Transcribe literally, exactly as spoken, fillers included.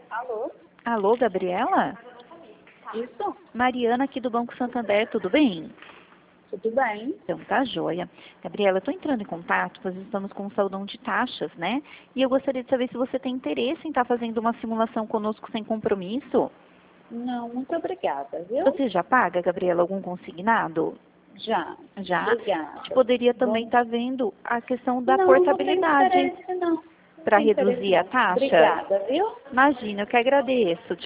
Alô? Alô, Gabriela? Isso? Mariana aqui do Banco Santander, tudo bem? Tudo bem? Então tá joia. Gabriela, eu estou entrando em contato, pois estamos com o saudão de taxas, né? E eu gostaria de saber se você tem interesse em estar fazendo uma simulação conosco sem compromisso. Não, muito obrigada, viu? Você já paga, Gabriela, algum consignado? Já. Já? A gente Obrigada. poderia também Bom... estar vendo a questão da Não, não tenho portabilidade interesse, não. Não para tenho interesse, reduzir a não. taxa. Obrigada, viu? Imagina, eu que agradeço.